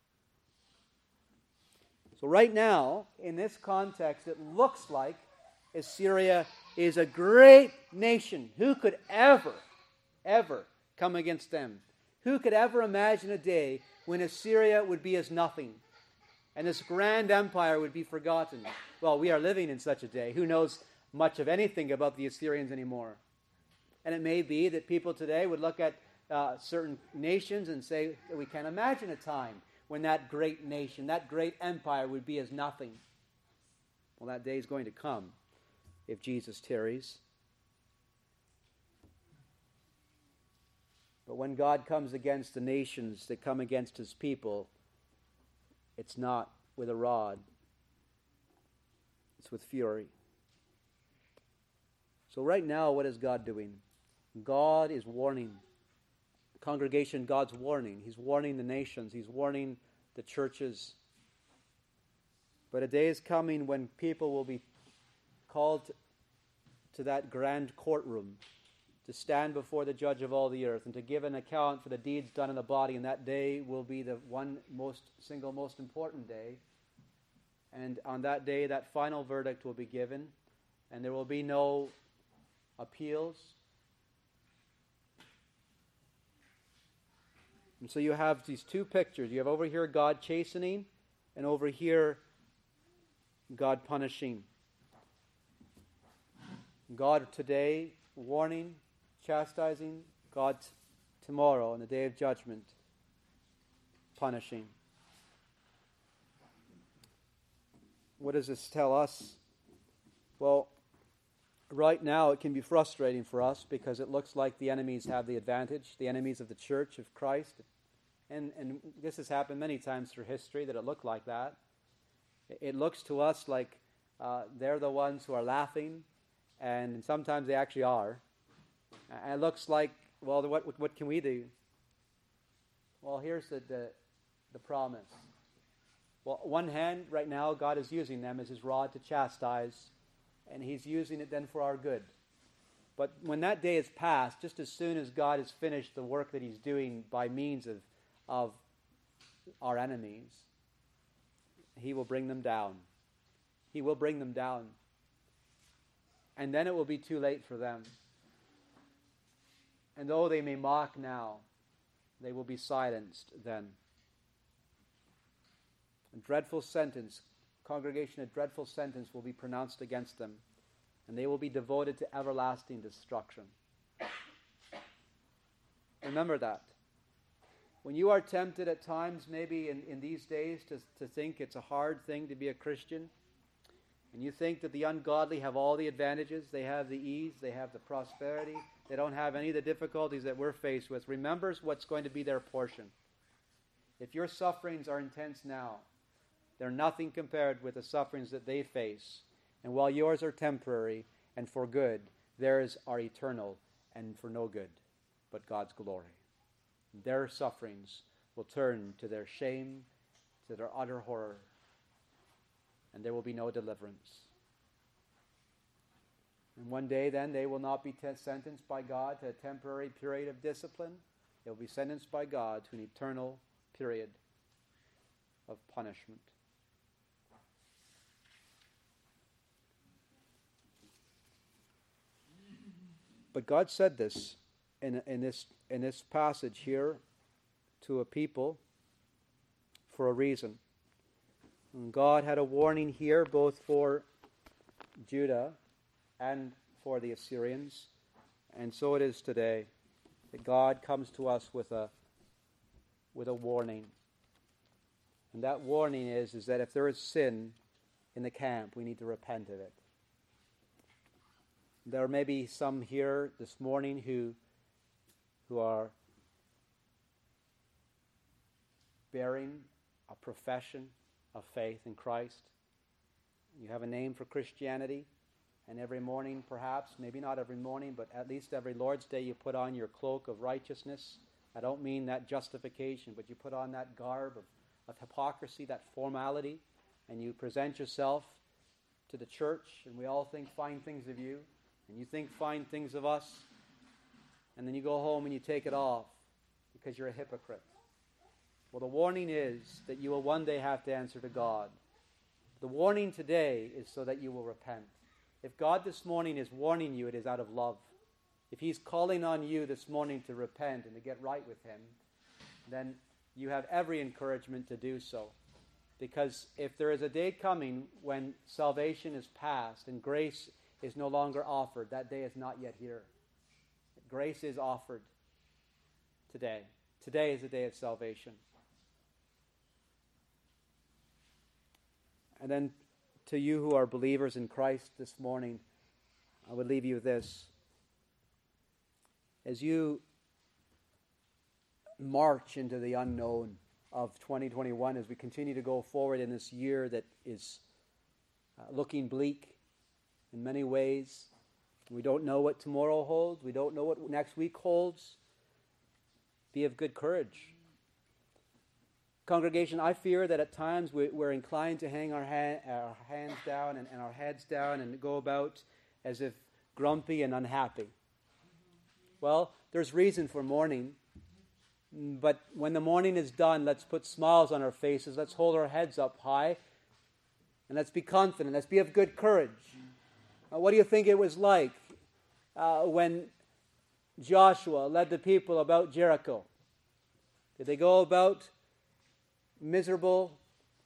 So right now, in this context, it looks like Assyria is a great nation. Who could ever come against them? Who could ever imagine a day when Assyria would be as nothing and this grand empire would be forgotten? Well, we are living in such a day. Who knows much of anything about the Assyrians anymore? And it may be that people today would look at certain nations and say, we can't imagine a time when that great nation, that great empire would be as nothing. Well, that day is going to come if Jesus tarries. But when God comes against the nations that come against his people, it's not with a rod. It's with fury. So right now, what is God doing? God is warning. Congregation, God's warning. He's warning the nations. He's warning the churches. But a day is coming when people will be called to that grand courtroom to stand before the judge of all the earth and to give an account for the deeds done in the body. And that day will be the single most important day. And on that day, that final verdict will be given. And there will be no appeals. And so you have these two pictures. You have over here God chastening, and over here God punishing. God today warning, chastising. God tomorrow, on the day of judgment, punishing. What does this tell us? Well, right now it can be frustrating for us because it looks like the enemies have the advantage, the enemies of the church of Christ. And this has happened many times through history that it looked like that. It looks to us like they're the ones who are laughing, and sometimes they actually are. And it looks like, well, what can we do? Well, here's the promise. Well, on one hand, right now, God is using them as his rod to chastise, and he's using it then for our good. But when that day is past, just as soon as God has finished the work that he's doing by means of our enemies, he will bring them down. He will bring them down. And then it will be too late for them. And though they may mock now, they will be silenced then. A dreadful sentence, congregation, a dreadful sentence will be pronounced against them, and they will be devoted to everlasting destruction. Remember that. When you are tempted at times, maybe in these days, to think it's a hard thing to be a Christian, and you think that the ungodly have all the advantages, they have the ease, they have the prosperity, they don't have any of the difficulties that we're faced with, remember what's going to be their portion. If your sufferings are intense now, they're nothing compared with the sufferings that they face. And while yours are temporary and for good, theirs are eternal and for no good, but God's glory. Their sufferings will turn to their shame, to their utter horror, and there will be no deliverance. And one day then they will not be sentenced by God to a temporary period of discipline. They will be sentenced by God to an eternal period of punishment. But God said this in this passage here to a people for a reason. And God had a warning here both for Judah and for the Assyrians, and so it is today that God comes to us with a warning. And that warning is that if there is sin in the camp, we need to repent of it. There may be some here this morning who are bearing a profession of faith in Christ. You have a name for Christianity, and every morning perhaps, maybe not every morning, but at least every Lord's Day you put on your cloak of righteousness. I don't mean that justification, but you put on that garb of hypocrisy, that formality, and you present yourself to the church, and we all think fine things of you, and you think fine things of us, and then you go home and you take it off because you're a hypocrite. Well, the warning is that you will one day have to answer to God. The warning today is so that you will repent. If God this morning is warning you, it is out of love. If He's calling on you this morning to repent and to get right with Him, then you have every encouragement to do so. Because if there is a day coming when salvation is past and grace is no longer offered, that day is not yet here. Grace is offered today. Today is the day of salvation. And then to you who are believers in Christ this morning, I would leave you with this. As you march into the unknown of 2021, as we continue to go forward in this year that is looking bleak in many ways, we don't know what tomorrow holds. We don't know what next week holds. Be of good courage. Congregation, I fear that at times we're inclined to hang our hands down and our heads down and go about as if grumpy and unhappy. Well, there's reason for mourning, but when the mourning is done, let's put smiles on our faces, let's hold our heads up high, and let's be confident, let's be of good courage. What do you think it was like when Joshua led the people about Jericho? Did they go about miserable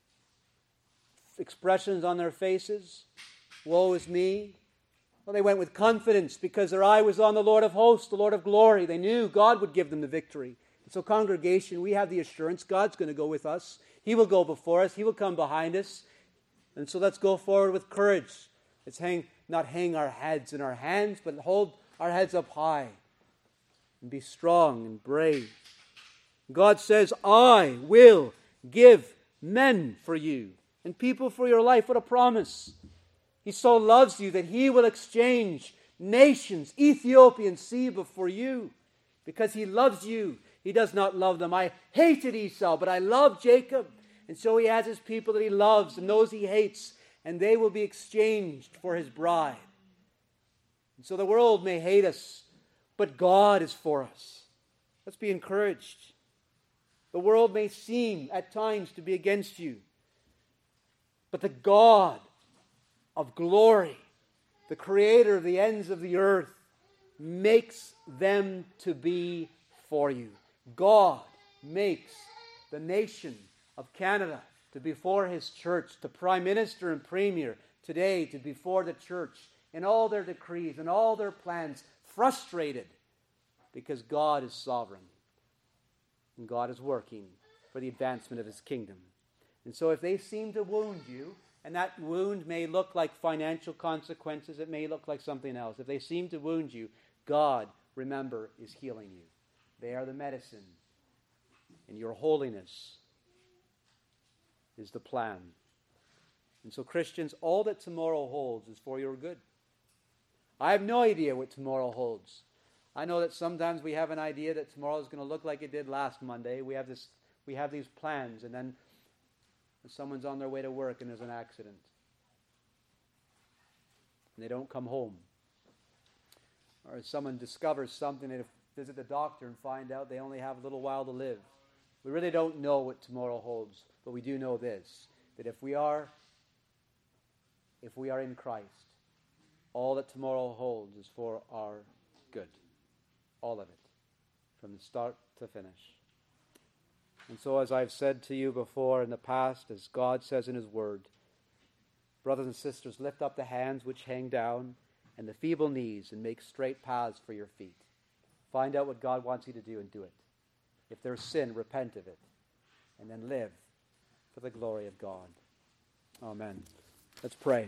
expressions on their faces? Woe is me. Well, they went with confidence because their eye was on the Lord of hosts, the Lord of glory. They knew God would give them the victory. And so, congregation, we have the assurance God's going to go with us. He will go before us. He will come behind us. And so let's go forward with courage. Let's not hang our heads in our hands, but hold our heads up high and be strong and brave. God says, I will give men for you and people for your life. What a promise. He so loves you that He will exchange nations, Ethiopia and Seba, for you because He loves you. He does not love them. I hated Esau, but I love Jacob. And so He has His people that He loves and those He hates, and they will be exchanged for His bride. And so the world may hate us, but God is for us. Let's be encouraged. The world may seem at times to be against you, but the God of glory, the Creator of the ends of the earth, makes them to be for you. God makes the nation of Canada to be for His church, the Prime Minister and Premier today to be for the church in all their decrees and all their plans, frustrated because God is sovereign. And God is working for the advancement of His kingdom. And so if they seem to wound you, and that wound may look like financial consequences, it may look like something else. If they seem to wound you, God, remember, is healing you. They are the medicine. And your holiness is the plan. And so, Christians, all that tomorrow holds is for your good. I have no idea what tomorrow holds. I know that sometimes we have an idea that tomorrow is going to look like it did last Monday. We have these plans, and then someone's on their way to work and there's an accident. And they don't come home. Or someone discovers something, and visit the doctor and find out they only have a little while to live. We really don't know what tomorrow holds, but we do know this, that if we are in Christ, all that tomorrow holds is for our good. All of it, from the start to finish. And so, as I've said to you before in the past, as God says in His Word, brothers and sisters, lift up the hands which hang down and the feeble knees, and make straight paths for your feet. Find out what God wants you to do and do it. If there's sin, repent of it, and then live for the glory of God. Amen. Let's pray.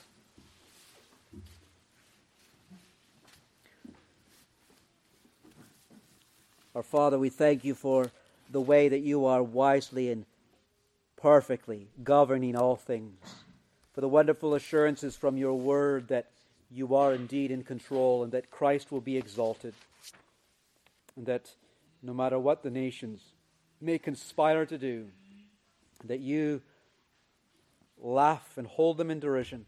Our Father, we thank you for the way that you are wisely and perfectly governing all things, for the wonderful assurances from your word that you are indeed in control and that Christ will be exalted, and that no matter what the nations may conspire to do, that you laugh and hold them in derision.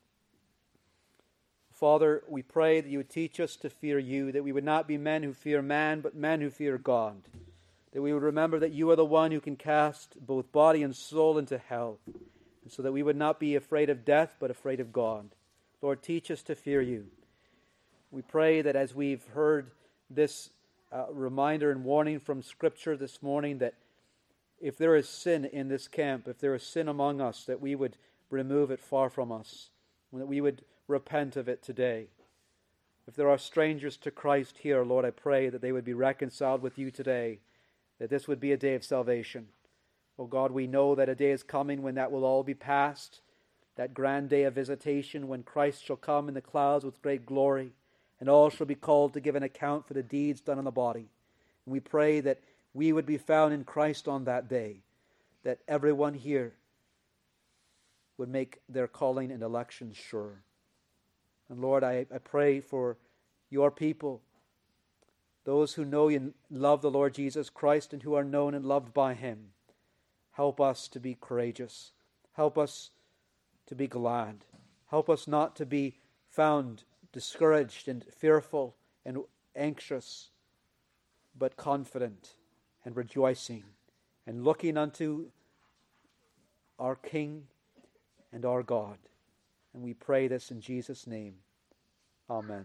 Father, we pray that you would teach us to fear you, that we would not be men who fear man, but men who fear God, that we would remember that you are the one who can cast both body and soul into hell, and so that we would not be afraid of death, but afraid of God. Lord, teach us to fear you. We pray that as we've heard this reminder and warning from Scripture this morning, that if there is sin in this camp, if there is sin among us, that we would remove it far from us, and that we would repent of it today. If there are strangers to Christ here, Lord, I pray that they would be reconciled with you today, that this would be a day of salvation. Oh God, we know that a day is coming when that will all be past, that grand day of visitation when Christ shall come in the clouds with great glory, and all shall be called to give an account for the deeds done in the body. And we pray that we would be found in Christ on that day, that everyone here would make their calling and election sure. And Lord, I pray for your people, those who know and love the Lord Jesus Christ and who are known and loved by Him. Help us to be courageous. Help us to be glad. Help us not to be found discouraged and fearful and anxious, but confident and rejoicing and looking unto our King and our God. And we pray this in Jesus' name. Amen.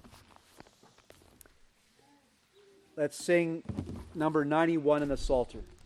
Let's sing number 91 in the Psalter.